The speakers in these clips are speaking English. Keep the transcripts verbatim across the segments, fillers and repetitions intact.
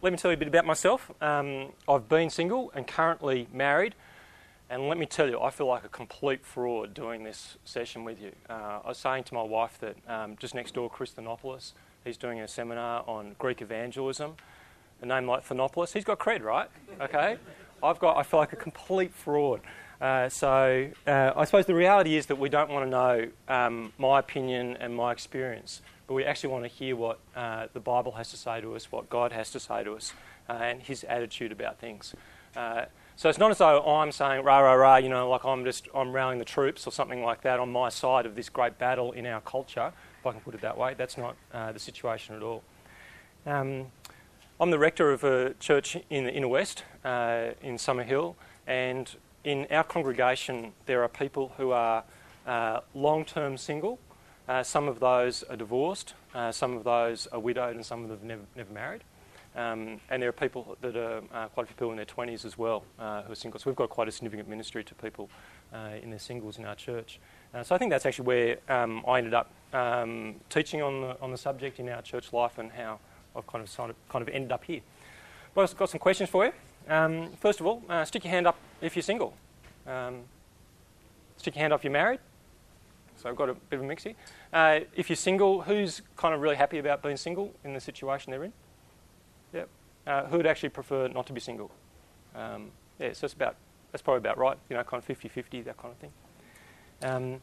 let me tell you a bit about myself. Um, I've been single and currently married, and let me tell you, I feel like a complete fraud doing this session with you. Uh, I was saying to my wife that um, just next door, Chris Thanopoulos, he's doing a seminar on Greek evangelism. A name like Thanopoulos, he's got cred, right? Okay, I've got. I feel like a complete fraud. Uh, so uh, I suppose the reality is that we don't want to know um, my opinion and my experience, but we actually want to hear what uh, the Bible has to say to us, what God has to say to us, uh, and His attitude about things. Uh, so it's not as though I'm saying rah rah rah, you know, like I'm just I'm rallying the troops or something like that on my side of this great battle in our culture, if I can put it that way. That's not uh, the situation at all. Um, I'm the rector of a church in the inner west, uh, in Summerhill, and in our congregation there are people who are uh, long-term single. Uh, some of those are divorced, uh, some of those are widowed, and some of them have never, never married. Um, and there are people that are, uh, quite a few people in their twenties as well, uh, who are single. So we've got quite a significant ministry to people uh, in their singles in our church. Uh, so I think that's actually where um, I ended up um, teaching on the, on the subject in our church life and how I've kind of, sort of kind of ended up here. Well, I've got some questions for you. Um, first of all, uh, stick your hand up if you're single. Um, stick your hand up if you're married. So I've got a bit of a mix here. Uh, if you're single, who's kind of really happy about being single in the situation they're in? Yep. Uh, who would actually prefer not to be single? Um, yeah, so it's about, that's probably about right, you know, kind of fifty-fifty, that kind of thing. Um,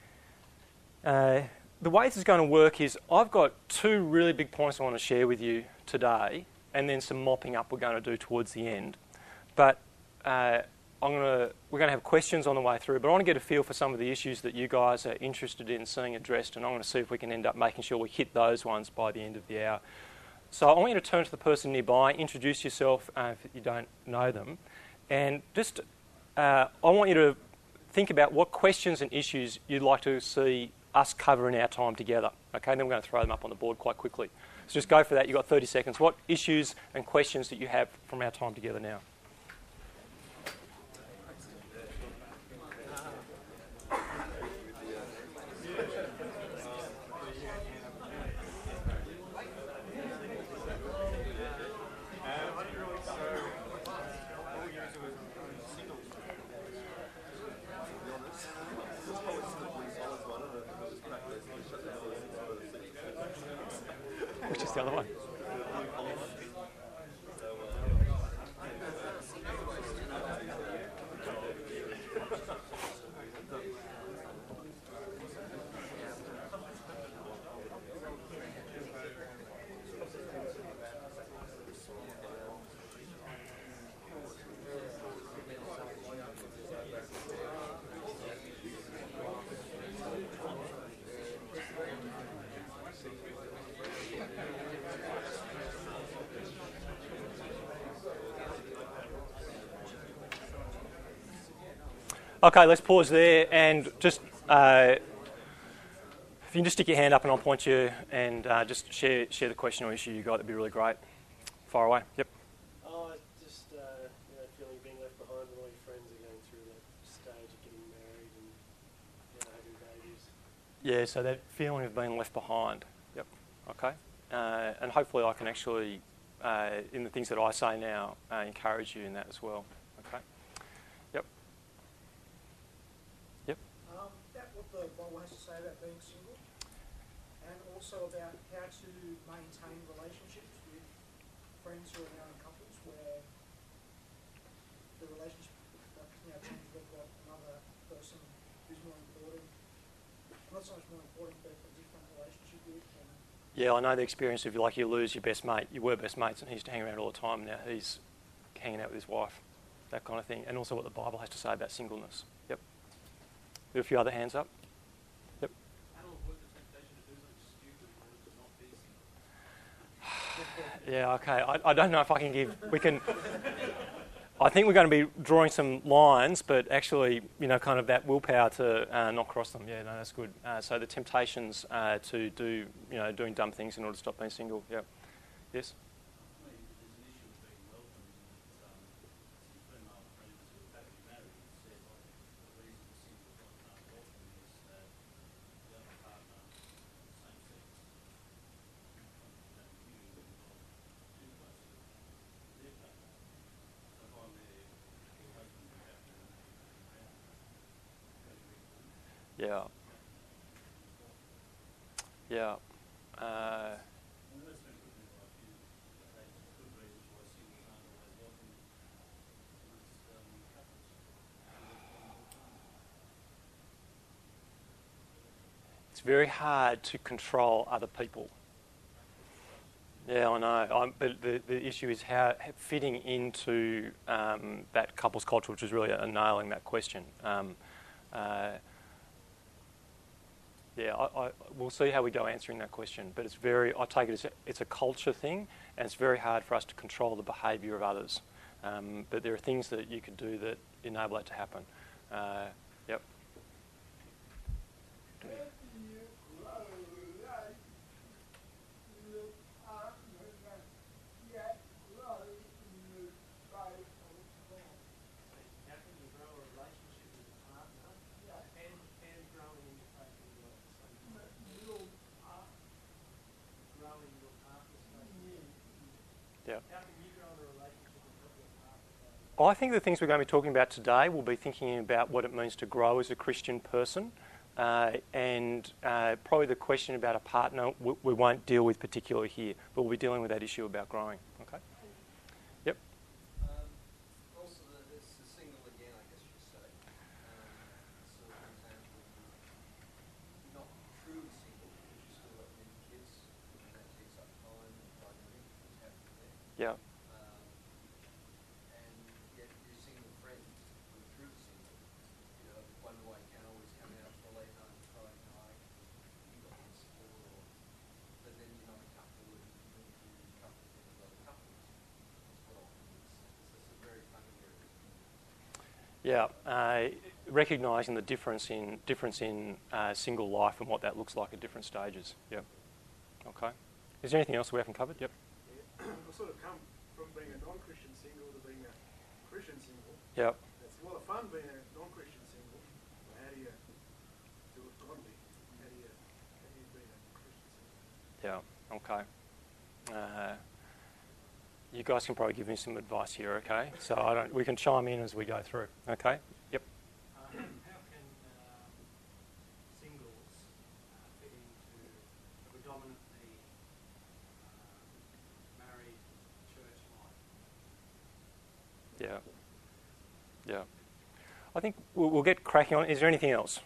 uh, The way this is going to work is I've got two really big points I want to share with you today, and then some mopping up we're going to do towards the end. But uh, I'm going to, we're going to have questions on the way through, but I want to get a feel for some of the issues that you guys are interested in seeing addressed, and I'm going to see if we can end up making sure we hit those ones by the end of the hour. So I want you to turn to the person nearby, introduce yourself uh, if you don't know them, and just uh, I want you to think about what questions and issues you'd like to see us cover in our time together. Okay, and then we're going to throw them up on the board quite quickly. So just go for that. You've got thirty seconds. What issues and questions that you have from our time together now? Which is the other one? Okay, let's pause there and just, uh, if you can just stick your hand up and I'll point you and uh, just share share the question or issue you got, that'd be really great. Far away. Yep. Oh, just uh, you know, feeling being left behind when all your friends are going through that stage of getting married and you know, having babies. Yeah, so that feeling of being left behind. Yep. Okay. Uh, and hopefully I can actually, uh, in the things that I say now, uh, encourage you in that as well. Okay. Yep. Yep. Um, that what the Bible has to say about being single, and also about how to maintain relationships with friends who are now in couples where the relationship you know, tends to look like another person who's more important, not so much more important, but a different relationship with. And Yeah, I know the experience of like you lose your best mate. You were best mates and he used to hang around all the time. Now he's hanging out with his wife, that kind of thing. And also what the Bible has to say about singleness. Yep. There are a few other hands up. Yep. Yeah, okay. I, I don't know if I can give... We can... I think we're going to be drawing some lines, but actually, you know, kind of that willpower to uh, not cross them. Yeah, no, that's good. Uh, so the temptations uh, to do, you know, doing dumb things in order to stop being single. Yeah. Yes? Yeah. Yeah. Uh, it's very hard to control other people. Yeah, I know. I'm, but the, the issue is how fitting into um, that couples culture, which is really a nailing that question. Um, uh, yeah, I, I, we'll see how we go answering that question. But it's very, I take it as a, it's a culture thing, and it's very hard for us to control the behaviour of others. Um, but there are things that you could do that enable that to happen. Uh, yep. I think the things we're going to be talking about today will be thinking about what it means to grow as a Christian person, uh, and uh, probably the question about a partner we, we won't deal with particularly here, but we'll be dealing with that issue about growing. Okay. Yep. Um, also, the, it's the single again, I guess you could say. Um, so, for example, you're not truly single because you still got many kids, and that takes up time and priority. What's happening there? Yeah. Yeah, uh, recognising the difference in difference in uh, single life and what that looks like at different stages. Yep. Okay. Is there anything else we haven't covered? Yep. Yeah. I've sort of come from being a non-Christian single to being a Christian single. Yep. It's a lot of fun being a non-Christian single. But how do you do it godly? How do you how do you be a Christian single? Yeah. Okay. Uh, You guys can probably give me some advice here, okay? So I don't. We can chime in as we go through, okay? Yep. Um, how can um, singles uh, fit into a predominantly uh, married church life? Yeah. Yeah. I think we'll, we'll get cracking on. Is there anything else?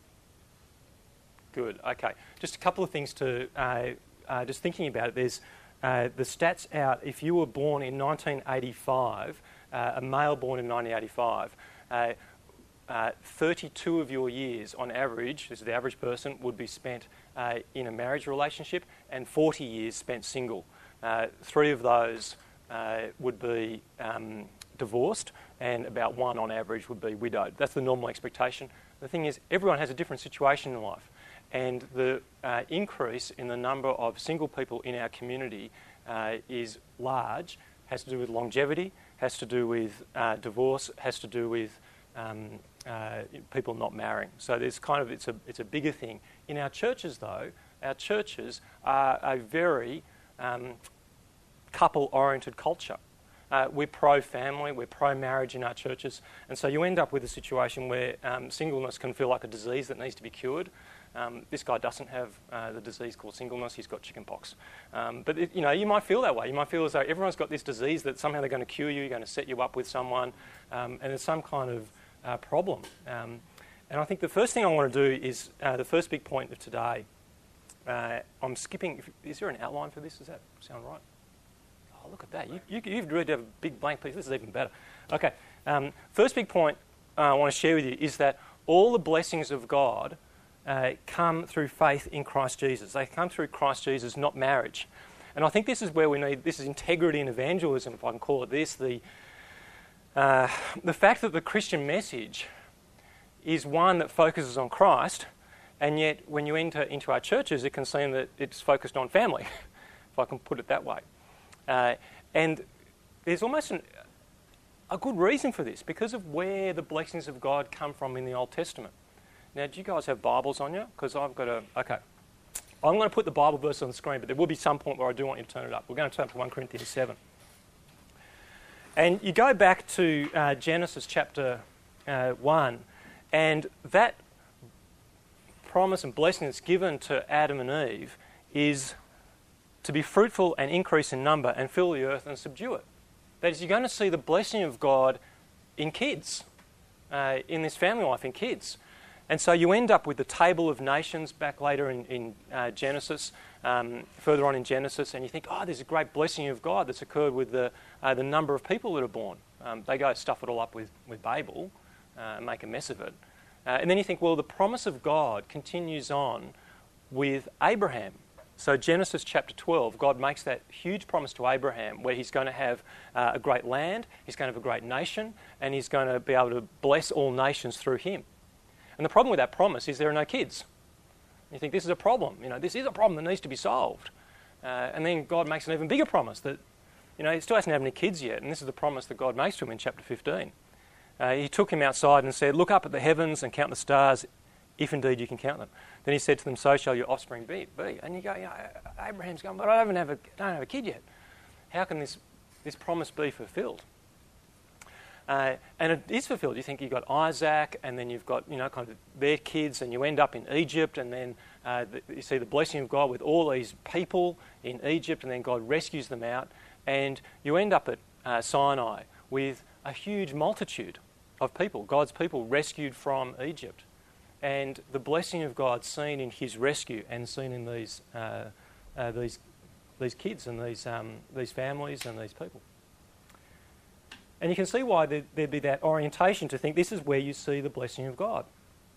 Good. Okay. Just a couple of things to uh, uh, just thinking about it. There's. Uh, the stats out, if you were born in nineteen eighty-five, uh, a male born in nineteen eighty-five, uh, uh, thirty-two of your years on average, this is the average person, would be spent uh, in a marriage relationship, and forty years spent single. Uh, three of those uh, would be um, divorced, and about one on average would be widowed. That's the normal expectation. The thing is, everyone has a different situation in life. And the uh, increase in the number of single people in our community uh, is large, has to do with longevity, has to do with uh, divorce, has to do with um, uh, people not marrying. So there's kind of, it's a, it's a bigger thing. In our churches though, our churches are a very um, couple-oriented culture. Uh, we're pro-family, we're pro-marriage in our churches, and so you end up with a situation where um, singleness can feel like a disease that needs to be cured. Um, this guy doesn't have uh, the disease called singleness, he's got chickenpox. Um, but it, you know, you might feel that way. You might feel as though everyone's got this disease that somehow they're going to cure you, you're going to set you up with someone, um, and there's some kind of uh, problem. Um, and I think the first thing I want to do is, uh, the first big point of today, uh, I'm skipping, is there an outline for this? Does that sound right? Oh, look at that. You, you, you've really have a big blank piece. This is even better. Okay. Um, first big point uh, I want to share with you is that all the blessings of God uh, come through faith in Christ Jesus. They come through Christ Jesus, not marriage. And I think this is where we need, this is integrity in evangelism, if I can call it this, the, uh, the fact that the Christian message is one that focuses on Christ, and yet when you enter into our churches, it can seem that it's focused on family, if I can put it that way. Uh, and there's almost an, a good reason for this, because of where the blessings of God come from in the Old Testament. Now, do you guys have Bibles on you? Because I've got a... Okay. I'm going to put the Bible verse on the screen, but there will be some point where I do want you to turn it up. We're going to turn to First Corinthians seven. And you go back to uh, Genesis chapter uh, one, and that promise and blessing that's given to Adam and Eve is to be fruitful and increase in number and fill the earth and subdue it. That is, you're going to see the blessing of God in kids, uh, in this family life, in kids. And so you end up with the table of nations back later in, in uh, Genesis, um, further on in Genesis, and you think, oh, there's a great blessing of God that's occurred with the uh, the number of people that are born. Um, they go stuff it all up with, with Babel uh, and make a mess of it. Uh, and then you think, well, the promise of God continues on with Abraham. So Genesis chapter twelve, God makes that huge promise to Abraham where he's going to have uh, a great land, he's going to have a great nation, and he's going to be able to bless all nations through him. And the problem with that promise is there are no kids. You think this is a problem. You know, this is a problem that needs to be solved. Uh, and then God makes an even bigger promise that, you know, he still hasn't had any kids yet. And this is the promise that God makes to him in chapter fifteen. Uh, he took him outside and said, look up at the heavens and count the stars, if indeed you can count them. Then he said to them, so shall your offspring be. be. And you go, you know, Abraham's going, but I don't have a, don't have a kid yet. How can this, this promise be fulfilled? Uh, and it is fulfilled. You think you've got Isaac, and then you've got, you know, kind of their kids, and you end up in Egypt, and then uh, the, you see the blessing of God with all these people in Egypt, and then God rescues them out, and you end up at uh, Sinai with a huge multitude of people, God's people rescued from Egypt, and the blessing of God seen in his rescue and seen in these uh, uh, these these kids and these um, these families and these people. And you can see why there, there'd be that orientation to think this is where you see the blessing of God.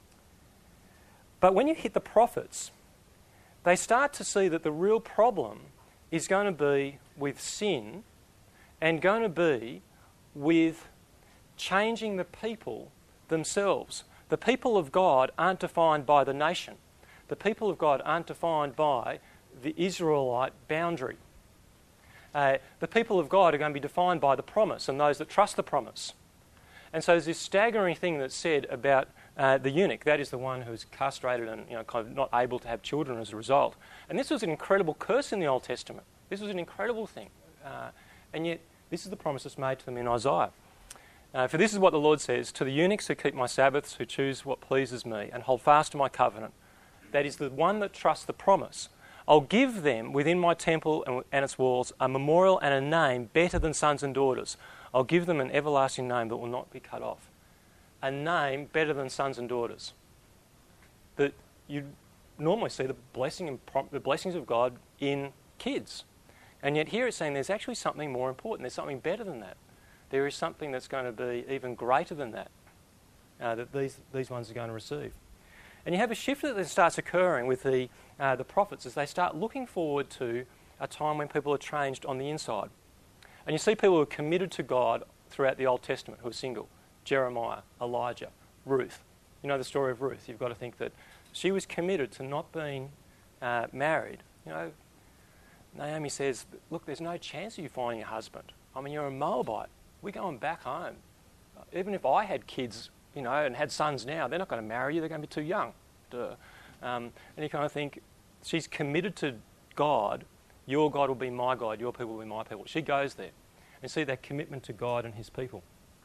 But when you hit the prophets, they start to see that the real problem is going to be with sin and going to be with changing the people themselves. The people of God aren't defined by the nation. The people of God aren't defined by the Israelite boundary. Uh, the people of God are going to be defined by the promise and those that trust the promise. And so there's this staggering thing that's said about uh, the eunuch. That is the one who's castrated and, you know, kind of not able to have children as a result. And this was an incredible curse in the Old Testament. This was an incredible thing. Uh, and yet this is the promise that's made to them in Isaiah. Uh, For this is what the Lord says, to the eunuchs who keep my Sabbaths, who choose what pleases me, and hold fast to my covenant. That is the one that trusts the promise. I'll give them within my temple and, and its walls a memorial and a name better than sons and daughters. I'll give them an everlasting name that will not be cut off. A name better than sons and daughters. That you normally see the blessing and prom- the blessings of God in kids. And yet here it's saying there's actually something more important. There's something better than that. There is something that's going to be even greater than that, uh, that these, these ones are going to receive. And you have a shift that then starts occurring with the, uh, the prophets as they start looking forward to a time when people are changed on the inside. And you see people who are committed to God throughout the Old Testament who are single. Jeremiah, Elijah, Ruth. You know the story of Ruth. You've got to think that she was committed to not being uh, married. You know, Naomi says, look, there's no chance of you finding a husband. I mean, you're a Moabite. We're going back home. Even if I had kids, you know, and had sons now, they're not going to marry you. They're going to be too young. Duh. Um, and you kind of think, she's committed to God. Your God will be my God. Your people will be my people. She goes there. And see that commitment to God and his people.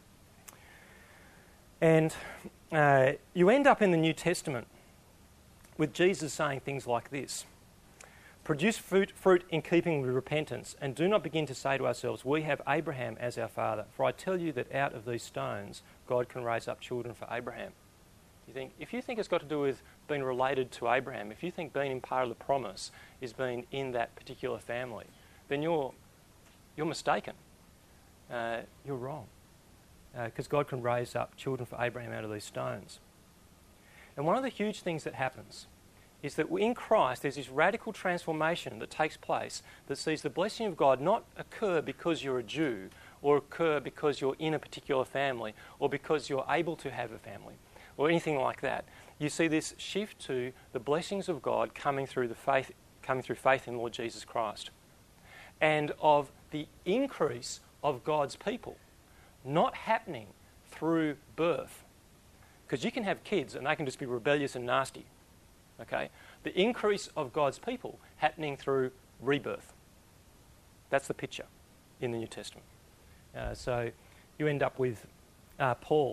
And uh, you end up in the New Testament with Jesus saying things like this. Produce fruit, fruit in keeping with repentance, and do not begin to say to ourselves, we have Abraham as our father. For I tell you that out of these stones, God can raise up children for Abraham. You think, if you think it's got to do with being related to Abraham, if you think being in part of the promise is being in that particular family, then you're, you're mistaken. Uh, you're wrong. Because uh, God can raise up children for Abraham out of these stones. And one of the huge things that happens is that in Christ there's this radical transformation that takes place that sees the blessing of God not occur because you're a Jew or occur because you're in a particular family or because you're able to have a family or anything like that. You see this shift to the blessings of God coming through the faith, coming through faith in Lord Jesus Christ, and of the increase of God's people, not happening through birth. Because you can have kids and they can just be rebellious and nasty. Okay, the increase of God's people happening through rebirth. That's the picture in the New Testament. Uh, so you end up with uh, Paul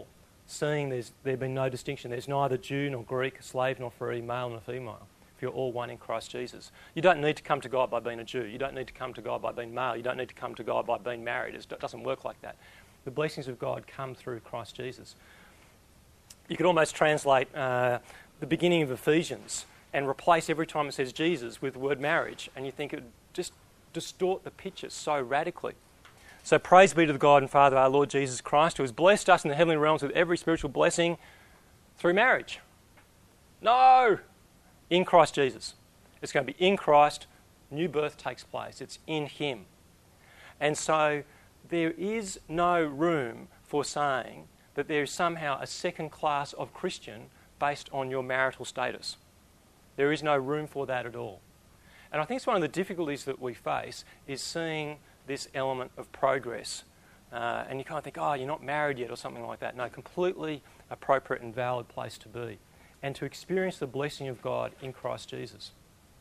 seeing there's there been no distinction. There's neither Jew nor Greek, slave nor free, male nor female. If you're all one in Christ Jesus. You don't need to come to God by being a Jew. You don't need to come to God by being male. You don't need to come to God by being married. It doesn't work like that. The blessings of God come through Christ Jesus. You could almost translate uh, the beginning of Ephesians and replace every time it says Jesus with the word marriage, and you think it would just distort the picture so radically. So praise be to the God and Father of our Lord Jesus Christ, who has blessed us in the heavenly realms with every spiritual blessing through marriage. No! In Christ Jesus. It's going to be in Christ. New birth takes place. It's in Him. And so there is no room for saying that there is somehow a second class of Christian based on your marital status. There is no room for that at all. And I think it's one of the difficulties that we face is seeing this element of progress. Uh, and you kind of think, oh, you're not married yet or something like that. No, completely appropriate and valid place to be. And to experience the blessing of God in Christ Jesus.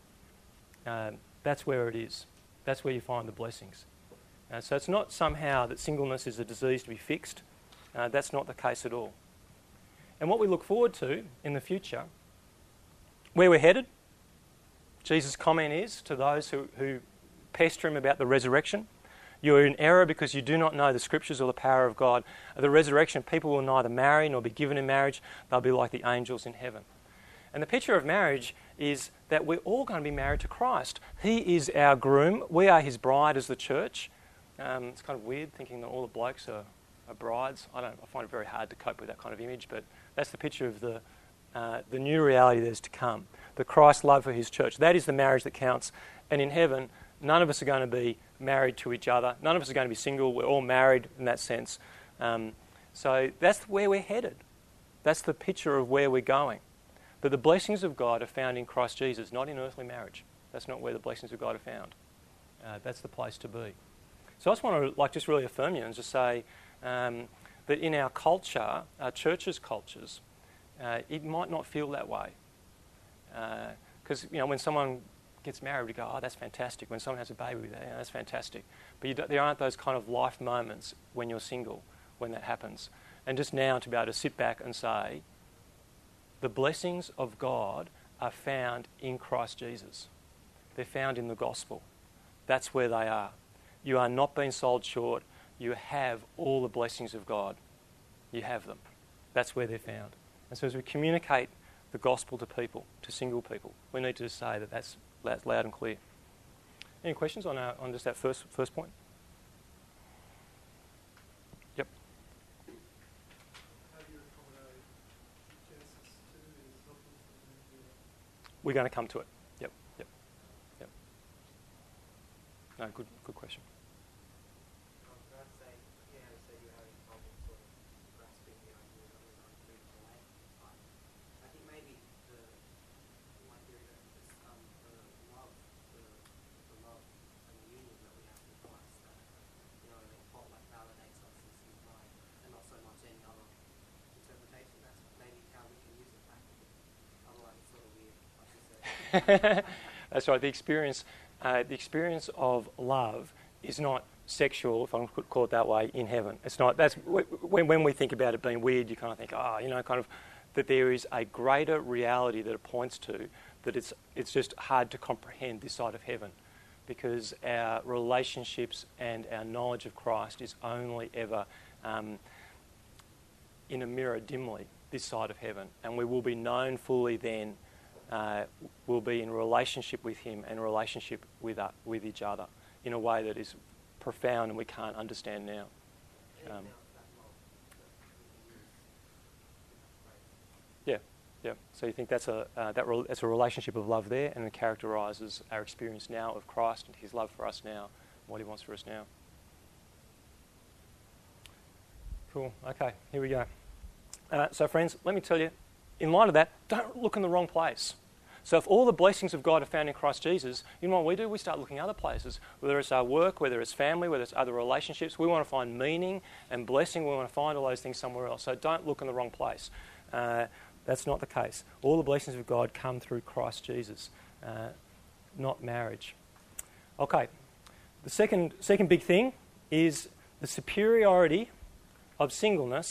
Um, that's where it is. That's where you find the blessings. Uh, so it's not somehow that singleness is a disease to be fixed. Uh, that's not the case at all. And what we look forward to in the future, where we're headed, Jesus' comment is to those who, who pester him about the resurrection, you are in error because you do not know the Scriptures or the power of God. At the resurrection, people will neither marry nor be given in marriage. They'll be like the angels in heaven. And the picture of marriage is that we're all going to be married to Christ. He is our groom. We are His bride as the church. Um, it's kind of weird thinking that all the blokes are, are brides. I don't. I find it very hard to cope with that kind of image, but that's the picture of the uh, the new reality that is to come. The Christ love for His church. That is the marriage that counts. And in heaven, none of us are going to be married to each other. None of us are going to be single. We're all married in that sense. Um, so that's where we're headed. That's the picture of where we're going. But the blessings of God are found in Christ Jesus, not in earthly marriage. That's not where the blessings of God are found. Uh, that's the place to be. So I just want to like just really affirm you and just say um, that in our culture, our churches' cultures, uh, it might not feel that way. Because uh, you know, when someone gets married, we go, oh, that's fantastic. When someone has a baby, we go, yeah, that's fantastic. But you don't, there aren't those kind of life moments when you're single, when that happens. And just now to be able to sit back and say, the blessings of God are found in Christ Jesus. They're found in the gospel. That's where they are. You are not being sold short. You have all the blessings of God. You have them. That's where they're found. And so as we communicate the gospel to people, to single people, we need to just say that that's That's loud and clear. Any questions on our, on just that first first point? Yep. How do you accommodate Genesis two is looking for the new We're going to come to it. Yep. Yep. Yep. No, good good question. Um, can I say, yeah, so you're having trouble sort of grasping the idea that we're going to move away. But I think maybe the my theory that it's um the love, the the love and the union that we have with Christ that you know like what like validates us as His bride, and not so much any other interpretation. That's maybe how we can use it practically. Otherwise, it's sort of weird, like you said. That's right. The experience, uh, the experience of love is not sexual, if I could call it that way, in heaven. It's not. That's when when we think about it being weird, you kind of think, ah, oh, you know, kind of that there is a greater reality that it points to. That it's it's just hard to comprehend this side of heaven, because our relationships and our knowledge of Christ is only ever um, in a mirror dimly this side of heaven, and we will be known fully then. Uh, we'll be in relationship with Him and relationship with uh, with each other in a way that is profound and we can't understand now. Um, yeah, yeah. So you think that's a uh, that re- that's a relationship of love there, and it characterises our experience now of Christ and His love for us now, what He wants for us now. Cool. Okay, here we go. Uh, so, friends, let me tell you, in light of that, don't look in the wrong place. So if all the blessings of God are found in Christ Jesus, you know what we do? We start looking other places, whether it's our work, whether it's family, whether it's other relationships. We want to find meaning and blessing. We want to find all those things somewhere else. So don't look in the wrong place. Uh, that's not the case. All the blessings of God come through Christ Jesus, uh, not marriage. Okay, the second, second big thing is the superiority of singleness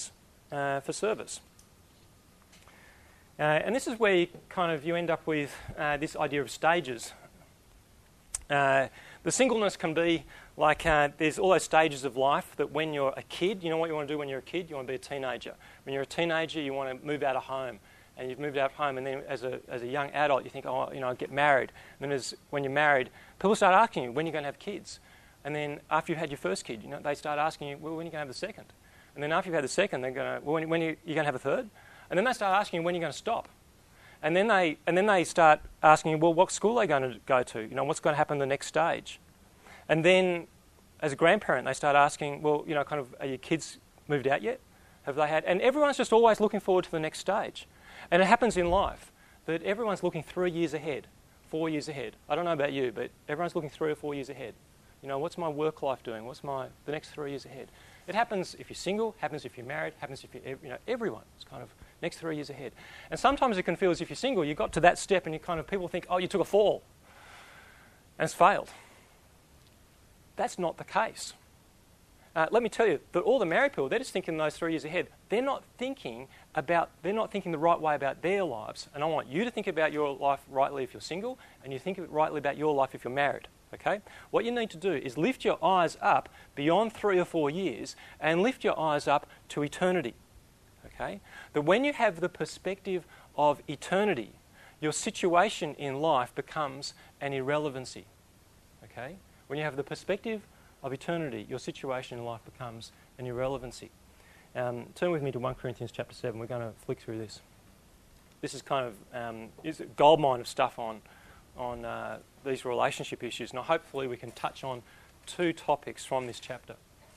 uh, for service. Uh, and this is where you kind of you end up with uh, this idea of stages. Uh, the singleness can be like uh, there's all those stages of life that when you're a kid, you know what you want to do when you're a kid? You want to be a teenager. When you're a teenager, you want to move out of home. And you've moved out of home, and then as a as a young adult, you think, oh, you know, I'll get married. And then as when you're married, people start asking you, when are you going to have kids? And then after you've had your first kid, you know, they start asking you, well, when are you going to have the second? And then after you've had the second, they're going to, well, when, when are you, you're going to have a third? And then they start asking you, when are you going to stop? And then they and then they start asking you, well, what school are they going to go to? You know, what's going to happen in the next stage? And then as a grandparent, they start asking, well, you know, kind of, are your kids moved out yet? Have they had? And everyone's just always looking forward to the next stage. And it happens in life that everyone's looking three years ahead, four years ahead. I don't know about you, but everyone's looking three or four years ahead. You know, what's my work life doing? What's my the next three years ahead? It happens if you're single, happens if you're married, happens if you're, you know, everyone. It's kind of next three years ahead. And sometimes it can feel as if you're single, you got to that step and you kind of, people think, oh, you took a fall. And it's failed. That's not the case. Uh, let me tell you that all the married people, they're just thinking those three years ahead. They're not thinking about, they're not thinking the right way about their lives. And I want you to think about your life rightly if you're single, and you think rightly about your life if you're married. Okay? What you need to do is lift your eyes up beyond three or four years and lift your eyes up to eternity. Okay? That when you have the perspective of eternity, your situation in life becomes an irrelevancy. Okay? When you have the perspective of eternity, your situation in life becomes an irrelevancy. Um, turn with me to First Corinthians chapter seven. We're going to flick through this. This is kind of um, is a goldmine of stuff on on uh, these relationship issues. Now, hopefully, we can touch on two topics from this chapter.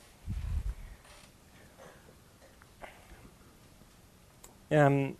Um,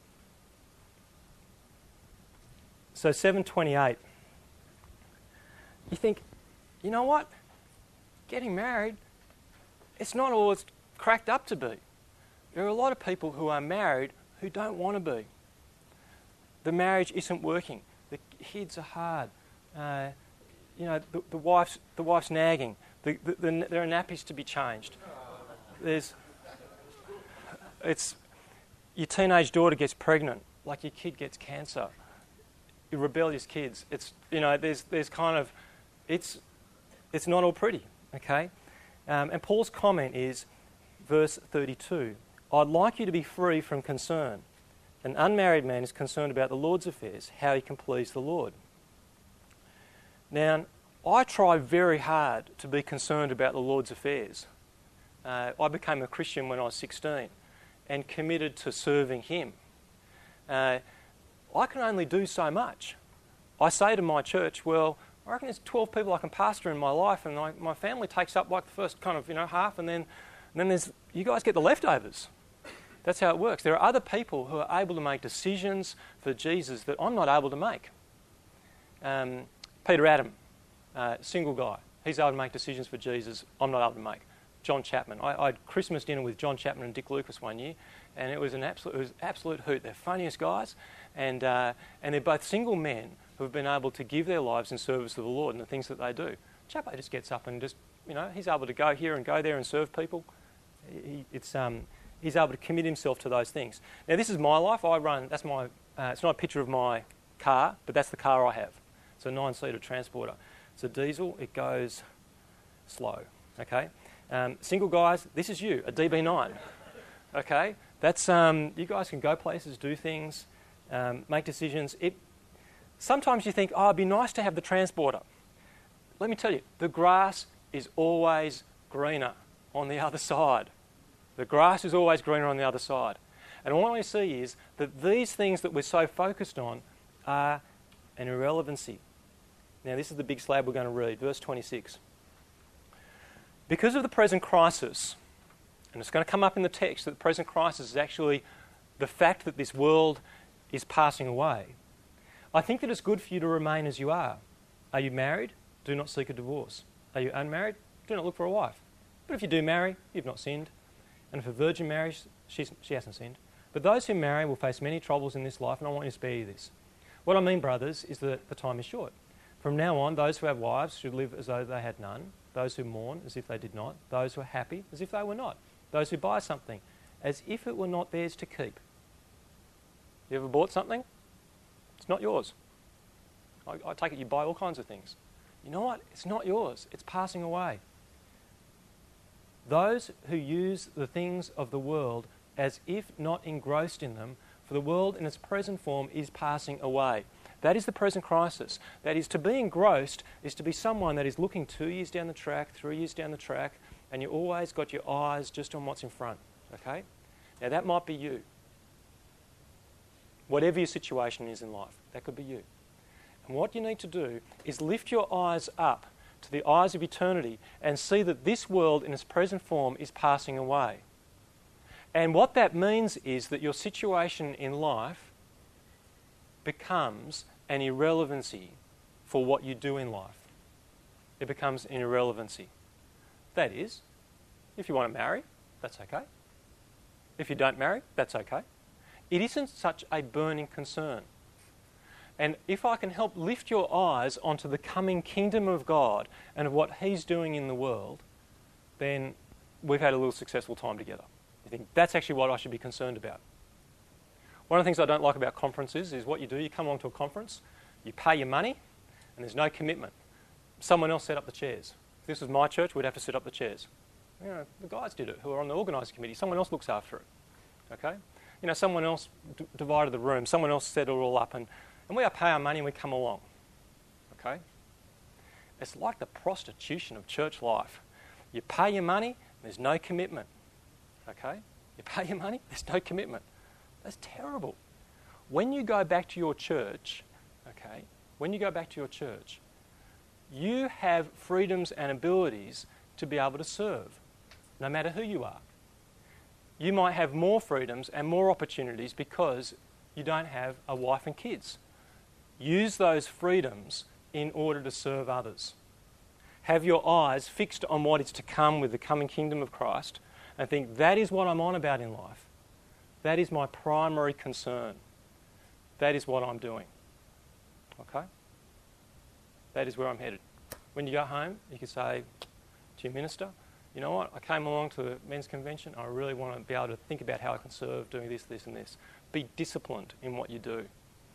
so seven twenty-eight. You think, you know what? Getting married, it's not all it's cracked up to be. There are a lot of people who are married who don't want to be. The marriage isn't working. The kids are hard. Uh, you know, the, the wife's the wife's nagging. The, the, the, there are nappies to be changed. There's, it's your teenage daughter gets pregnant, like your kid gets cancer. Your rebellious kids. It's you know, there's there's kind of, it's it's not all pretty. Okay, um, and Paul's comment is, verse thirty-two. I'd like you to be free from concern. An unmarried man is concerned about the Lord's affairs, how he can please the Lord. Now, I try very hard to be concerned about the Lord's affairs. Uh, I became a Christian when I was sixteen and committed to serving him. Uh, I can only do so much. I say to my church, well, I reckon there's twelve people I can pastor in my life, and my, my family takes up like the first kind of, you know, half, and then, and then there's, you guys get the leftovers. That's how it works. There are other people who are able to make decisions for Jesus that I'm not able to make. Um, Peter Adam, uh, single guy. He's able to make decisions for Jesus I'm not able to make. John Chapman. I, I had Christmas dinner with John Chapman and Dick Lucas one year, and it was an absolute, it was absolute hoot. They're funniest guys, and uh, and they're both single men who have been able to give their lives in service of the Lord and the things that they do. Chapo just gets up and just, you know, he's able to go here and go there and serve people. He, it's um, he's able to commit himself to those things. Now, this is my life. I run. That's my. Uh, it's not a picture of my car, but that's the car I have. It's a nine-seater transporter. It's a diesel. It goes slow. Okay. Um, single guys, this is you, a D B nine. Okay. That's um, you guys can go places, do things, um, make decisions. It. Sometimes you think, oh, it'd be nice to have the transporter. Let me tell you, the grass is always greener on the other side. The grass is always greener on the other side. And what I see is that these things that we're so focused on are an irrelevancy. Now, this is the big slab we're going to read, verse twenty-six. Because of the present crisis, and it's going to come up in the text that the present crisis is actually the fact that this world is passing away, I think that it's good for you to remain as you are. Are you married? Do not seek a divorce. Are you unmarried? Do not look for a wife. But if you do marry, you've not sinned. And if a virgin marries, she's, she hasn't sinned. But those who marry will face many troubles in this life, and I want you to spare you this. What I mean, brothers, is that the time is short. From now on, those who have wives should live as though they had none. Those who mourn as if they did not. Those who are happy as if they were not. Those who buy something as if it were not theirs to keep. You ever bought something? It's not yours. I, I take it you buy all kinds of things. You know what? It's not yours. It's passing away. Those who use the things of the world as if not engrossed in them, for the world in its present form is passing away. That is the present crisis. That is, to be engrossed is to be someone that is looking two years down the track, three years down the track, and you always got your eyes just on what's in front. Okay? Now that might be you. Whatever your situation is in life, that could be you. And what you need to do is lift your eyes up to the eyes of eternity and see that this world in its present form is passing away. And what that means is that your situation in life becomes an irrelevancy for what you do in life. It becomes an irrelevancy. That is, if you want to marry, that's okay. If you don't marry, that's okay. It isn't such a burning concern. And if I can help lift your eyes onto the coming kingdom of God and of what He's doing in the world, then we've had a little successful time together. You think that's actually what I should be concerned about. One of the things I don't like about conferences is what you do. You come along to a conference, you pay your money, and there's no commitment. Someone else set up the chairs. If this was my church, we'd have to set up the chairs. You know, the guys did it who are on the organising committee. Someone else looks after it. Okay? You know, someone else d- divided the room. Someone else set it all up. And, and we pay our money and we come along. Okay? It's like the prostitution of church life. You pay your money, and there's no commitment. Okay? You pay your money, there's no commitment. That's terrible. When you go back to your church, okay, when you go back to your church, you have freedoms and abilities to be able to serve, no matter who you are. You might have more freedoms and more opportunities because you don't have a wife and kids. Use those freedoms in order to serve others. Have your eyes fixed on what is to come with the coming kingdom of Christ and think, that is what I'm on about in life. That is my primary concern. That is what I'm doing. Okay? That is where I'm headed. When you go home, you can say to your minister, you know what, I came along to the men's convention, I really want to be able to think about how I can serve doing this, this and this. Be disciplined in what you do.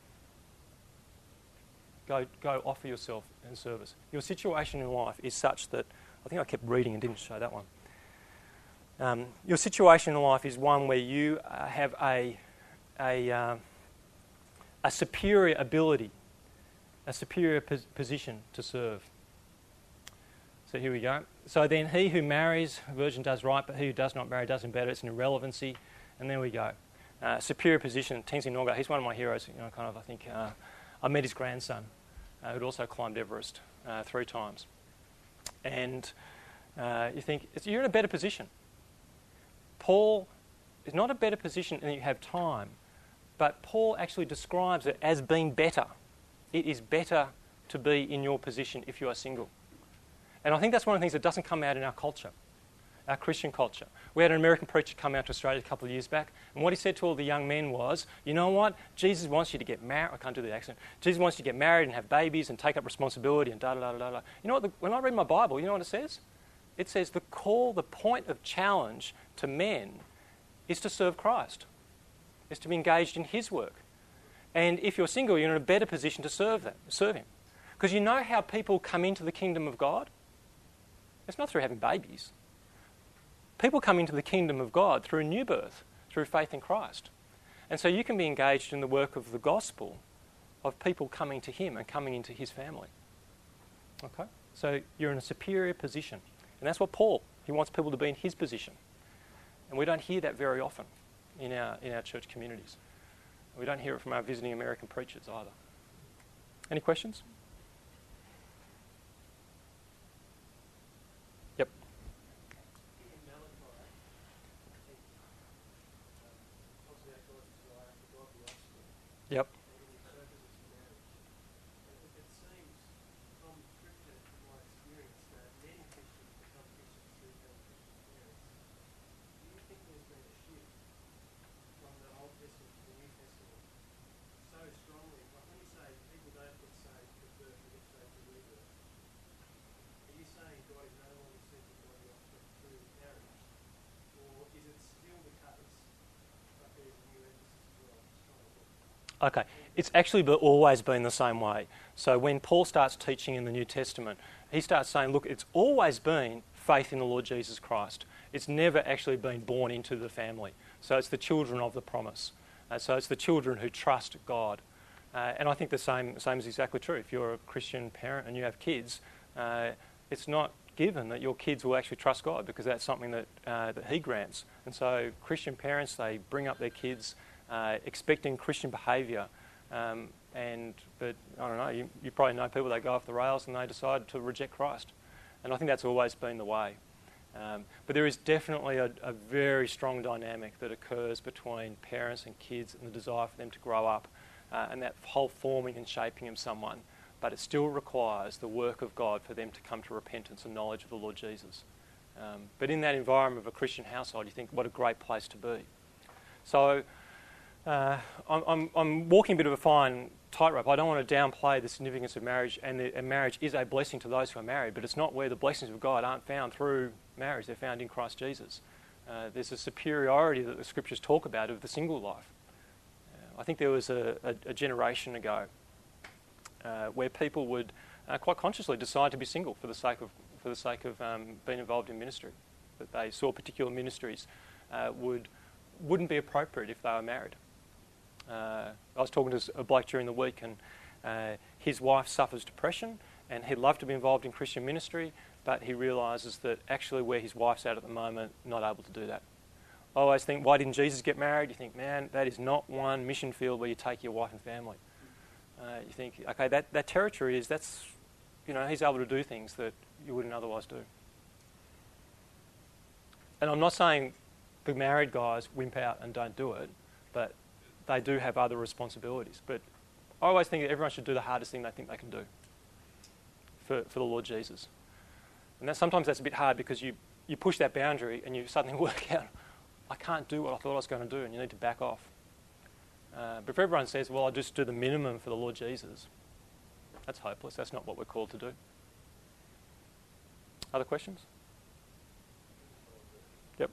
Go, go offer yourself in service. Your situation in life is such that, I think I kept reading and didn't show that one. Um, your situation in life is one where you uh, have a, a, uh, a superior ability, a superior pos- position to serve. So here we go. So then he who marries, a virgin does right, but he who does not marry doesn't better. It's an irrelevancy. And there we go. Uh, superior position, Tenzing Norgay, he's one of my heroes. You know, kind of, I think, uh, I met his grandson, uh, who'd also climbed Everest uh, three times. And uh, you think, it's, you're in a better position. Paul is not a better position in that you have time, but Paul actually describes it as being better. It is better to be in your position if you are single. And I think that's one of the things that doesn't come out in our culture, our Christian culture. We had an American preacher come out to Australia a couple of years back, and what he said to all the young men was, you know what, Jesus wants you to get married. I can't do the accent. Jesus wants you to get married and have babies and take up responsibility and da-da-da-da-da. You know what, the, when I read my Bible, you know what it says? It says the call, the point of challenge to men is to serve Christ, is to be engaged in His work. And if you're single, you're in a better position to serve that, serve Him. Because you know how people come into the kingdom of God? It's not through having babies. People come into the kingdom of God through new birth, through faith in Christ. And so you can be engaged in the work of the gospel of people coming to Him and coming into His family. Okay? So you're in a superior position. And that's what Paul, he wants people to be in his position. And we don't hear that very often in our in our church communities. We don't hear it from our visiting American preachers either. Any questions? Yep. In Malachi, I think, um, obviously that God is life, the God the offspring, Yep. and in the purpose of marriage. And it, it seems from Scripture, from my experience, that many Christians become Christians through their Christian parents. Do you think there's been a shift from the Old Testament to the New Testament so strongly? Like when you say people don't get saved Okay, it's actually be- always been the same way. So when Paul starts teaching in the New Testament, he starts saying, look, it's always been faith in the Lord Jesus Christ. It's never actually been born into the family. So it's the children of the promise. Uh, so it's the children who trust God. Uh, and I think the same, same is exactly true. If you're a Christian parent and you have kids, uh, it's not given that your kids will actually trust God, because that's something that, uh, that he grants. And so Christian parents, they bring up their kids uh, expecting Christian behaviour. Um, and but I don't know, you, you probably know people that go off the rails and they decide to reject Christ. And I think that's always been the way. Um, but there is definitely a, a very strong dynamic that occurs between parents and kids and the desire for them to grow up uh, and that whole forming and shaping of someone. But it still requires the work of God for them to come to repentance and knowledge of the Lord Jesus. Um, but in that environment of a Christian household, you think, what a great place to be. So uh, I'm, I'm, I'm walking a bit of a fine tightrope. I don't want to downplay the significance of marriage, and, the, and marriage is a blessing to those who are married, but it's not where the blessings of God aren't found through marriage. They're found in Christ Jesus. Uh, there's a superiority that the Scriptures talk about of the single life. Uh, I think there was a, a, a generation ago uh, where people would uh, quite consciously decide to be single for the sake of for the sake of um, being involved in ministry. That they saw particular ministries uh, would wouldn't be appropriate if they were married. Uh, I was talking to a bloke during the week, and uh, his wife suffers depression, and he'd love to be involved in Christian ministry, but he realises that actually where his wife's at at the moment, not able to do that. I always think, why didn't Jesus get married? You think, man, that is not one mission field where you take your wife and family. Uh, you think, okay, that, that territory is, that's, you know, he's able to do things that you wouldn't otherwise do. And I'm not saying the married guys wimp out and don't do it, but they do have other responsibilities. But I always think that everyone should do the hardest thing they think they can do for, for the Lord Jesus. And that sometimes that's a bit hard, because you, you push that boundary and you suddenly work out, I can't do what I thought I was going to do, and you need to back off. Uh, but if everyone says, well, I'll just do the minimum for the Lord Jesus, that's hopeless. That's not what we're called to do. Other questions? Yep.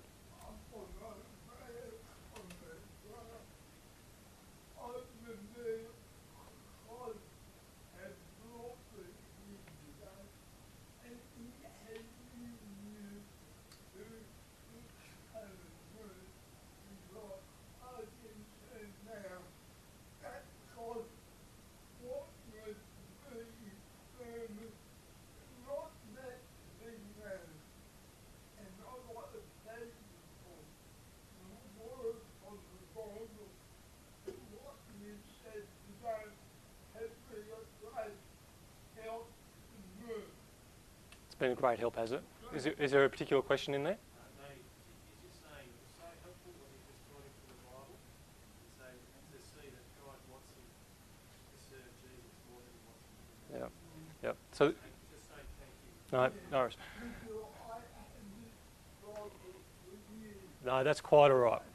It's been a great help, has it? Is there, is there a particular question in there? Uh, no, he's just saying it was so helpful when he just brought him from the Bible, and so to see that God wants him to serve Jesus more than he wants him to. Yeah. Yep. So, Just say thank you. no, no worries. No, that's quite all right.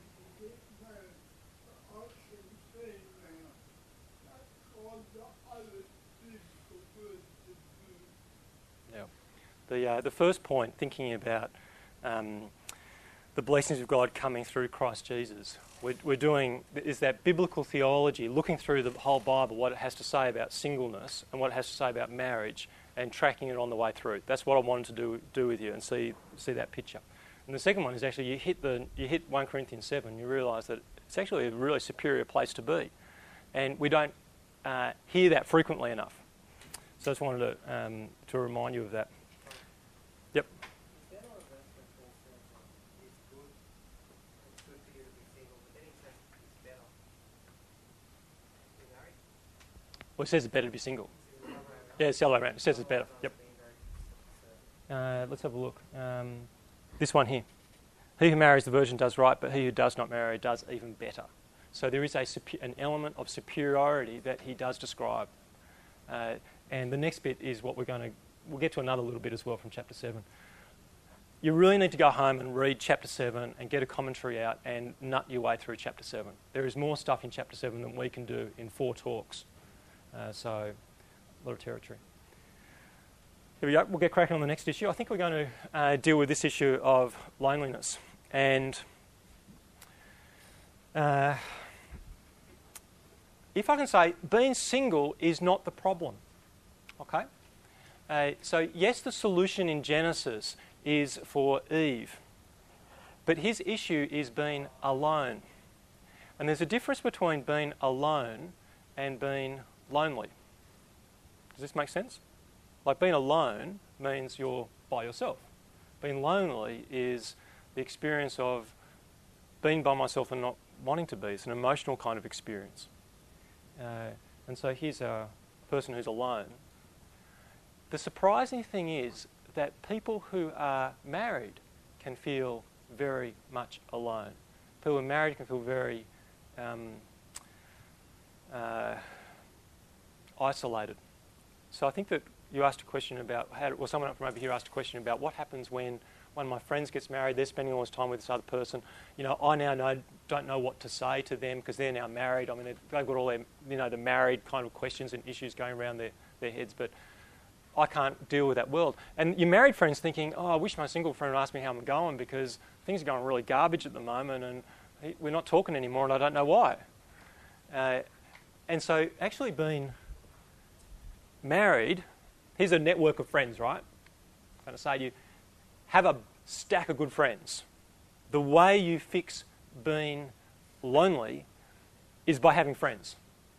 Yeah. The uh, the first point, thinking about um, the blessings of God coming through Christ Jesus, we're, we're doing is that biblical theology, looking through the whole Bible, what it has to say about singleness and what it has to say about marriage, and tracking it on the way through. That's what I wanted to do do with you, and see see that picture. And the second one is actually you hit the you hit First Corinthians seven. You realise that it's actually a really superior place to be, and we don't uh, hear that frequently enough. So I just wanted to um, to remind you of that. Yep. Is there not a verse where Paul says um, it's good, it's good for you to be single, but then he says it's better to be married? Well, it says it's better to be single. Is it the other way around? Yeah, it's the other way around. It says it's better. Otherwise, Yep. being very- Uh, let's have a look. Um, this one here. He who marries the virgin does right, but he who does not marry does even better. So there is a super- an element of superiority that he does describe. Uh, and the next bit is what we're going to... We'll get to another little bit as well from chapter seven. You really need to go home and read chapter seven and get a commentary out and nut your way through chapter seven. There is more stuff in chapter seven than we can do in four talks. Uh, so, a lot of territory. Here we go. We'll get cracking on the next issue. I think we're going to uh, deal with this issue of loneliness. And uh, if I can say, being single is not the problem. Okay? Uh, so, yes, the solution in Genesis is for Eve. But his issue is being alone. And there's a difference between being alone and being lonely. Does this make sense? Like, being alone means you're by yourself. Being lonely is the experience of being by myself and not wanting to be. It's an emotional kind of experience. Uh, and so here's a person who's alone. The surprising thing is that people who are married can feel very much alone. People who are married can feel very um, uh, isolated. So I think that you asked a question about, how, well, someone from over here asked a question about what happens when one of my friends gets married, they're spending all this time with this other person. You know, I now know, don't know what to say to them because they're now married. I mean, they've, they've got all their, you know, the married kind of questions and issues going around their, their heads, but I can't deal with that world. And your married friend's thinking, oh, I wish my single friend would ask me how I'm going because things are going really garbage at the moment and he, we're not talking anymore and I don't know why. Uh, and so actually being married, here's a network of friends, right? I'm going to say to you, have a stack of good friends. The way you fix being lonely is by having friends.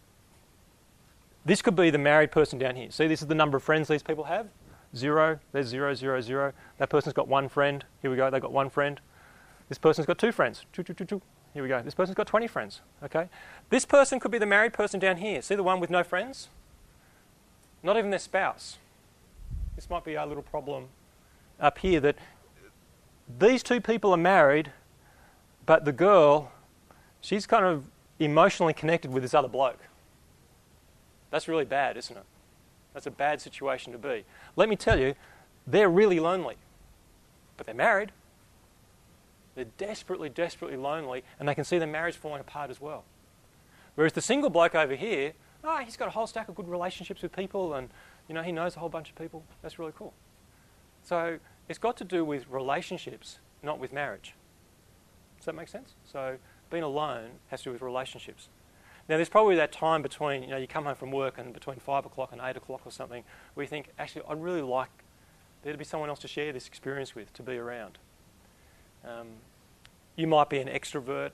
This could be the married person down here. See, this is the number of friends these people have. Zero, there's zero, zero, zero. That person's got one friend. Here we go, they've got one friend. This person's got two friends. Two, two, two, two. Here we go. This person's got twenty friends. Okay. This person could be the married person down here. See the one with no friends? Not even their spouse. This might be our little problem up here, that these two people are married, but the girl, she's kind of emotionally connected with this other bloke. That's really bad, isn't it? That's a bad situation to be. Let me tell you, they're really lonely, but they're married. They're desperately, desperately lonely, and they can see their marriage falling apart as well. Whereas the single bloke over here, oh, he's got a whole stack of good relationships with people, and you know, he knows a whole bunch of people. That's really cool. So it's got to do with relationships, not with marriage. Does that make sense? So being alone has to do with relationships. Now, there's probably that time between, you know, you come home from work and between five o'clock and eight o'clock or something, where you think, actually, I'd really like there to be someone else to share this experience with, to be around. Um, you might be an extrovert,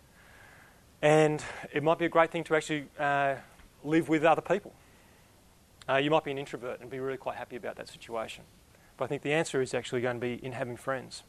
and it might be a great thing to actually uh, live with other people. Uh, you might be an introvert and be really quite happy about that situation. But I think the answer is actually going to be in having friends.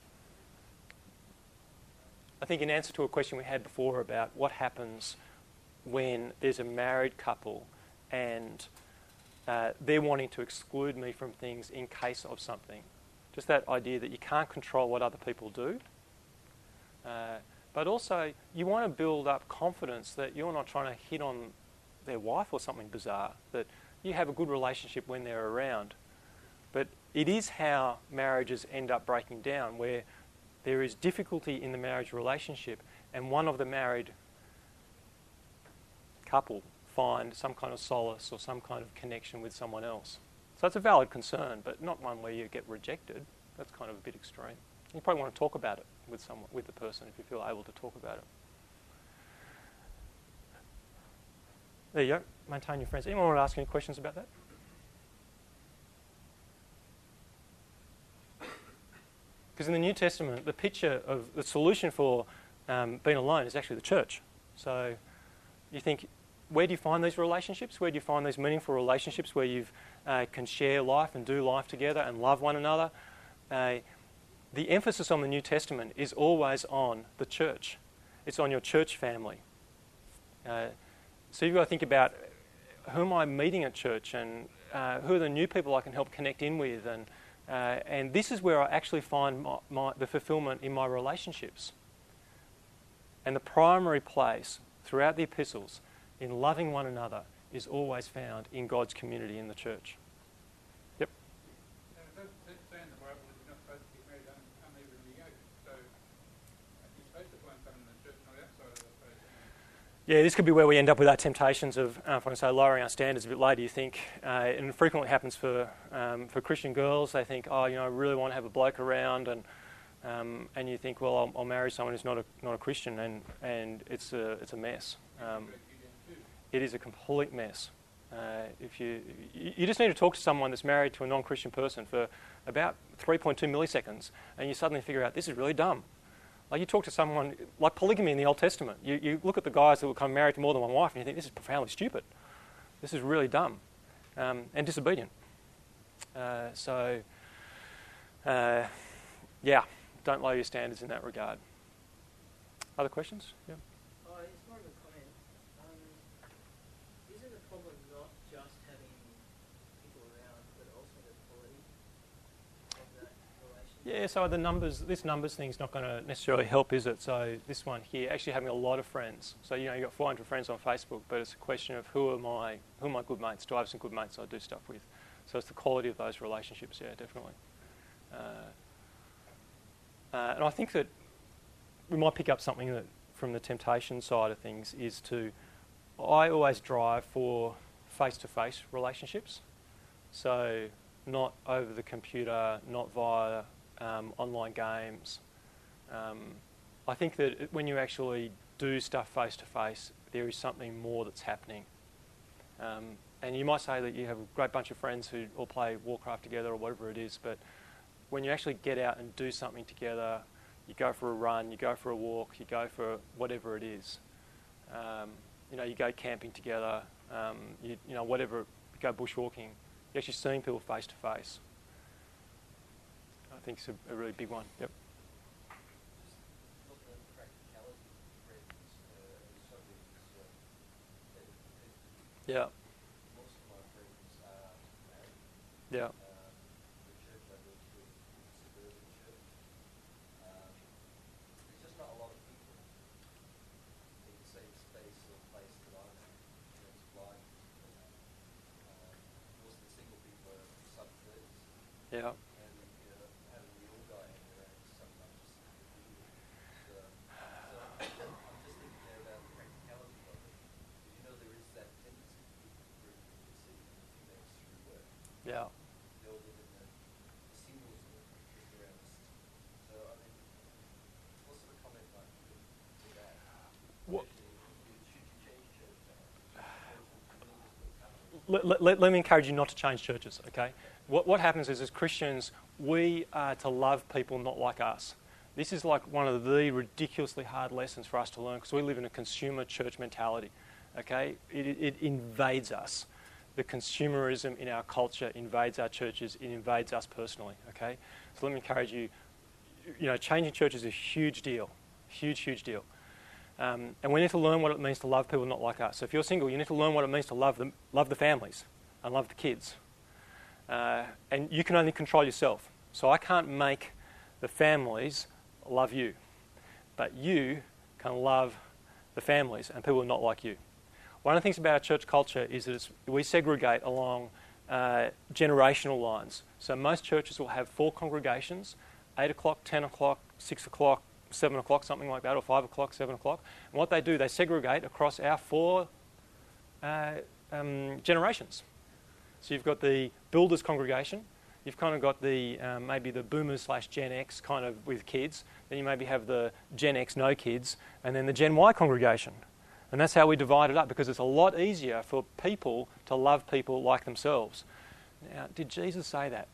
I think in answer to a question we had before about what happens when there's a married couple and uh, they're wanting to exclude me from things in case of something. Just that idea that you can't control what other people do. Uh, but also, you want to build up confidence that you're not trying to hit on their wife or something bizarre, that you have a good relationship when they're around. But it is how marriages end up breaking down, where there is difficulty in the marriage relationship and one of the married couple find some kind of solace or some kind of connection with someone else. So it's a valid concern, but not one where you get rejected. That's kind of a bit extreme. You probably want to talk about it with someone, with the person, if you feel able to talk about it. There you go. Maintain your friends. Anyone want to ask any questions about that? Because in the New Testament, the picture of the solution for um, being alone is actually the church. So you think, where do you find these relationships? Where do you find these meaningful relationships where you uh, can share life and do life together and love one another? Uh, the emphasis on the New Testament is always on the church. It's on your church family. Uh, so you've got to think about, who am I meeting at church, and uh, who are the new people I can help connect in with, and uh, and this is where I actually find my, my, the fulfillment in my relationships. And the primary place throughout the epistles in loving one another is always found in God's community in the church. Yep. Now, it does say in the Bible that you're not supposed to be married un- unevenly yoked, so you're supposed to find someone in the church, not outside of the faith. Yeah, this could be where we end up with our temptations of, uh, if I can say, lowering our standards a bit later, you think. Uh, and it frequently happens for um, for Christian girls. They think, oh, you know, I really want to have a bloke around, and um, and you think, well, I'll, I'll marry someone who's not a not a Christian, and, and it's a it's a mess. Um, It is a complete mess. Uh, if you, you just need to talk to someone that's married to a non-Christian person for about three point two milliseconds, and you suddenly figure out this is really dumb. Like you talk to someone, like polygamy in the Old Testament, you, you look at the guys that were kind of married to more than one wife and you think this is profoundly stupid. This is really dumb um, and disobedient. Uh, so, uh, yeah, don't lower your standards in that regard. Other questions? Yeah. Oh, it's more of a comment. Um, isn't the problem not just having people around, but also the quality of that relationship? Yeah, so the numbers, this numbers thing's not going to necessarily help, is it? So this one here, actually having a lot of friends. So, you know, you've got four hundred friends on Facebook, but it's a question of who are my, who are my good mates? Do I have some good mates I do stuff with? So it's the quality of those relationships, yeah, definitely. Uh, uh, and I think that we might pick up something that from the temptation side of things is to, I always drive for face-to-face relationships. So not over the computer, not via um, online games. Um, I think that it, when you actually do stuff face-to-face, there is something more that's happening. Um, and you might say that you have a great bunch of friends who all play Warcraft together or whatever it is, but when you actually get out and do something together, you go for a run, you go for a walk, you go for whatever it is. Um, you know, you go camping together, um, you, you know, whatever, you go bushwalking. You're actually seeing people face to face. I think it's a, a really big one. Yep. Just looking at the practicality of friends, uh, subject is, uh, that it- Yeah. most of my friends are married. Yeah. Um, the church I go to is a suburban church. Um, there's just not a lot of people in the same space or place that I'm in, in terms of life. Um, most of the single people are sub thirties, Yeah. and you know, having the old guy hanging around is sometimes just a bit weird. So, so I'm just thinking there about the practicality of it. Because you know there is that tendency for people to bring in the city and the females through work. Yeah. They'll live in the, the singles or just around the city. So I mean, what sort of comment might you give to that? What- Actually, should you change church now? Let, let, let, let me encourage you not to change churches, okay? What, what happens is, as Christians, we are to love people not like us. This is like one of the ridiculously hard lessons for us to learn because we live in a consumer church mentality, okay? It, it, it invades us. The consumerism in our culture invades our churches. It invades us personally, okay? So let me encourage you, you know, changing church is a huge deal, huge, huge deal. Um, and we need to learn what it means to love people not like us. So if you're single, you need to learn what it means to love them, love the families and love the kids. Uh, and you can only control yourself. So I can't make the families love you. But you can love the families and people not like you. One of the things about our church culture is that it's, we segregate along uh, generational lines. So most churches will have four congregations, eight o'clock, ten o'clock, six o'clock, seven o'clock, something like that, or five o'clock, seven o'clock. And what they do, they segregate across our four uh, um, generations. So you've got the builders congregation, you've kind of got the um, maybe the boomers slash Gen X kind of with kids, then you maybe have the Gen X no kids, and then the Gen Y congregation. And that's how we divide it up, because it's a lot easier for people to love people like themselves. Now, did Jesus say that?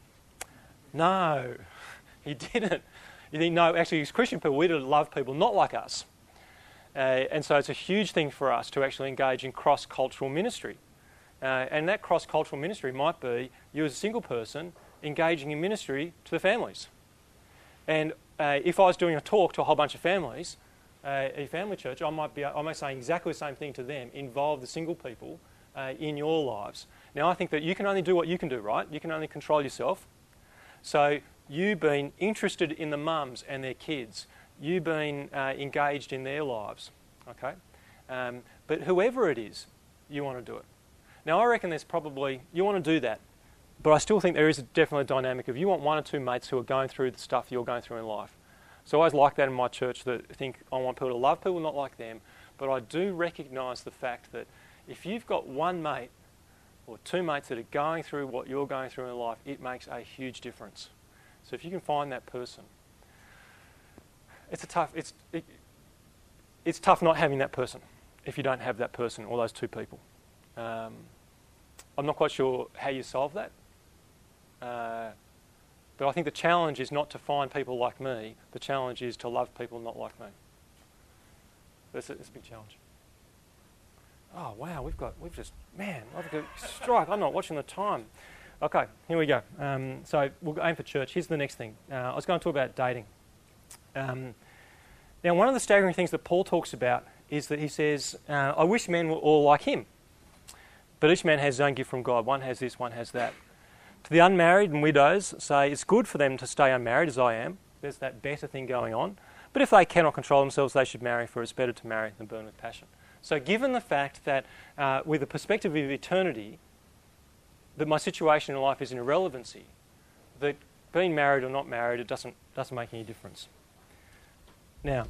No, he didn't. You think, no, actually, as Christian people, we're to love people not like us. Uh, and so it's a huge thing for us to actually engage in cross-cultural ministry. Uh, and that cross-cultural ministry might be you as a single person engaging in ministry to the families. And uh, if I was doing a talk to a whole bunch of families, uh, a family church, I might be I might say exactly the same thing to them, involve the single people uh, in your lives. Now, I think that you can only do what you can do, right? You can only control yourself. So you being interested in the mums and their kids, you being uh, engaged in their lives, okay? Um, but whoever it is, you want to do it. Now, I reckon there's probably, you want to do that, but I still think there is a definitely a dynamic of you want one or two mates who are going through the stuff you're going through in life. So I always like that in my church, that I think I want people to love people, not like them, but I do recognise the fact that if you've got one mate or two mates that are going through what you're going through in life, it makes a huge difference. So if you can find that person, it's a tough, it's, it, it's tough not having that person. if you don't have that person or those two people. Um, I'm not quite sure how you solve that. Uh, but I think the challenge is not to find people like me. The challenge is to love people not like me. That's a, that's a big challenge. Oh, wow, we've got, we've just, man, I've got a strike. I'm not watching the time. Okay, here we go. Um, so we'll aim for church. Here's the next thing. Uh, I was going to talk about dating. Um, now, one of the staggering things that Paul talks about is that he says, uh, I wish men were all like him. But each man has his own gift from God. One has this, one has that. To the unmarried and widows, say it's good for them to stay unmarried, as I am. There's that better thing going on. But if they cannot control themselves, they should marry, for it's better to marry than burn with passion. So given the fact that uh, with the perspective of eternity, that my situation in life is an irrelevancy, that being married or not married, it doesn't, doesn't make any difference. Now,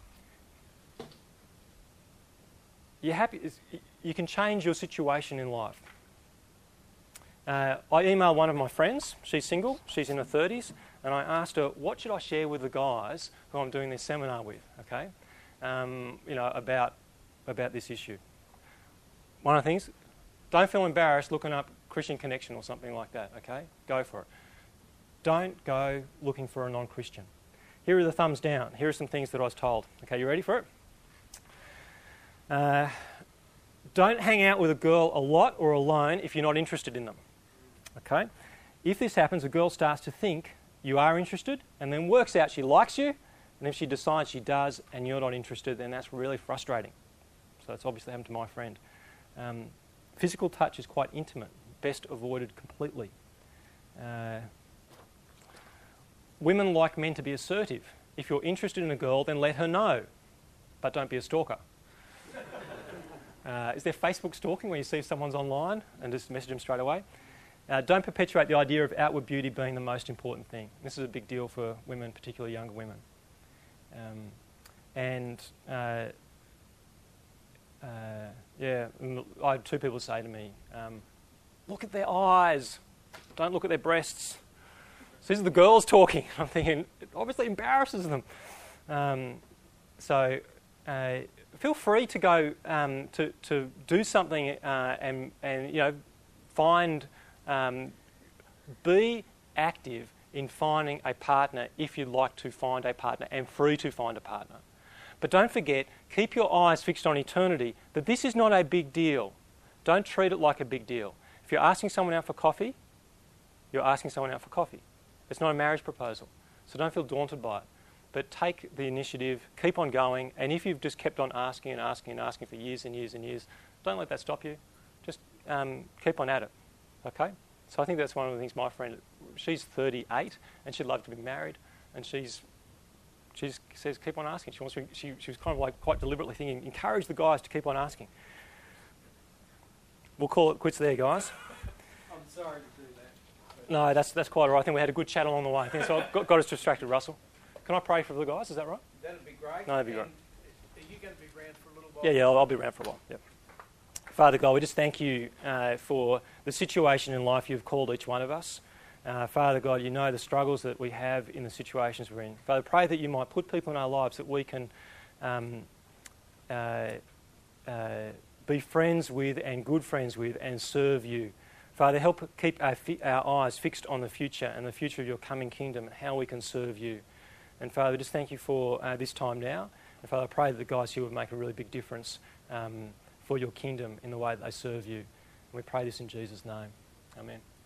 you're happy, you can change your situation in life. Uh, I emailed one of my friends, she's single, she's in her thirties, and I asked her, what should I share with the guys who I'm doing this seminar with, okay, um, you know, about, about this issue. One of the things, don't feel embarrassed looking up Christian Connection or something like that, okay? Go for it. Don't go looking for a non-Christian. Here are the thumbs down. Here are some things that I was told. Okay, you ready for it? Uh, don't hang out with a girl a lot or alone if you're not interested in them. Okay? If this happens, a girl starts to think you are interested and then works out she likes you, and if she decides she does and you're not interested, then that's really frustrating. So it's obviously happened to my friend. Um, physical touch is quite intimate, best avoided completely. Uh, women like men to be assertive. If you're interested in a girl, then let her know, but don't be a stalker. Uh, is there Facebook stalking where you see someone's online and just message them straight away? Uh, don't perpetuate the idea of outward beauty being the most important thing. This is a big deal for women, particularly younger women. Um, and uh, uh, yeah, I had two people say to me, um, look at their eyes, don't look at their breasts. So these are the girls talking. I'm thinking, it obviously embarrasses them. Um, so uh, feel free to go um, to to do something uh, and and you know find um, be active in finding a partner if you'd like to find a partner, and free to find a partner. But don't forget, keep your eyes fixed on eternity. That this is not a big deal. Don't treat it like a big deal. If you're asking someone out for coffee, you're asking someone out for coffee. It's not a marriage proposal. So don't feel daunted by it. But take the initiative, keep on going, and if you've just kept on asking and asking and asking for years and years and years, don't let that stop you. Just um, keep on at it, okay? So I think that's one of the things my friend, she's thirty-eight, and she'd love to be married, and she's, she just says keep on asking. She wants to, she, she was kind of like quite deliberately thinking, encourage the guys to keep on asking. We'll call it quits there, guys. I'm sorry to do that. No, that's that's quite all right. I think we had a good chat along the way. I think so. I got, got us distracted, Russell. Can I pray for the guys? Is that right? That'd be great. No, that'd be great. And are you going to be around for a little while? Yeah, yeah, I'll, I'll be around for a while. Yep. Father God, we just thank you uh, for the situation in life you've called each one of us. Uh, Father God, you know the struggles that we have in the situations we're in. Father, pray that you might put people in our lives that we can um, uh, uh, be friends with and good friends with and serve you. Father, help keep our, fi- our eyes fixed on the future and the future of your coming kingdom and how we can serve you. And Father, just thank you for uh, this time now. And Father, I pray that the guys here would make a really big difference um, for your kingdom in the way that they serve you. And we pray this in Jesus' name. Amen.